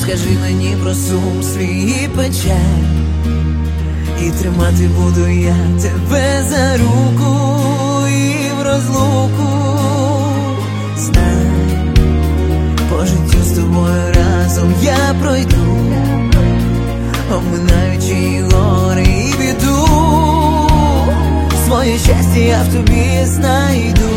Розкажи мені про сум свій і печаль, і тримати буду я тебе за руку і в розлуку. Знай, по життю з тобою разом я пройду, оминаючи і гори і біду. Своє щастя я в тобі знайду.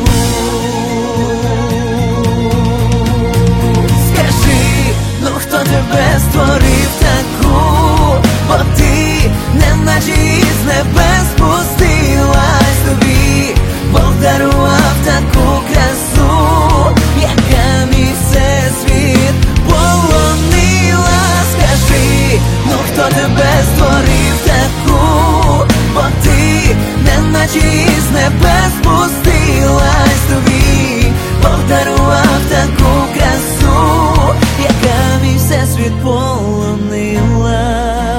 Скажи, ну хто тебе створив таку? Бо ти неначе із небес спустилась, тобі Бог дарував таку красу, яка мій всесвіт полонила. Скажи, ну хто тебе створив таку? Бо ти неначе із небес спустилась, тобі Бог дарував таку красу, яка мій всесвіт полонила.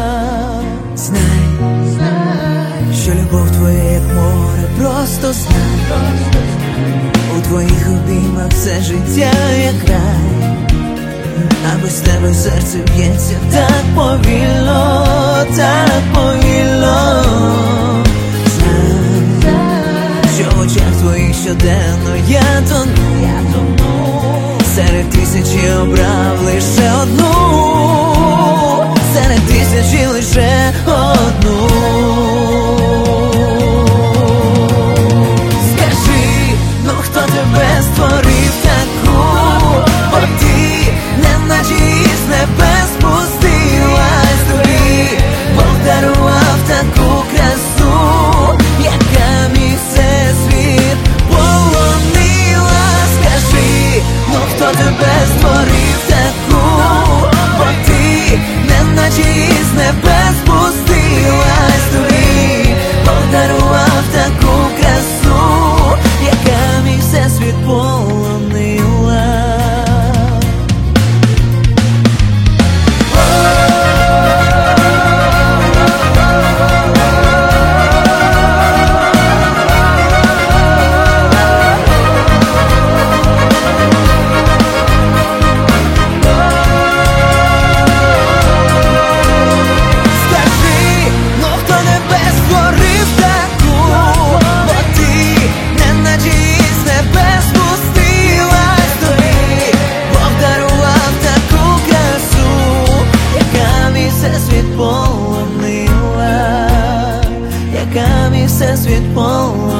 Знай, що любов твоя як море, просто знай. У твоїх обіймах все життя як рай, а без тебе серце б'ється так повільно, так повільно. Знай, що в очах твоїх щоденно я тону, серед тисячі обрав лише одну, серед тисячі лише одну. Скажи, ну хто тебе створив таку? Бо ти неначе із небес спустилась, тобі Бог дарував таку красу, яка мій всесвіт полонила. Скажи, ну хто тебе створив таку? Бо ти неначе із небес спустилась, тобі Бог дарував таку красу, яка мій всесвіт полонила. Всесвіт полонила, яка мій всесвіт полонила.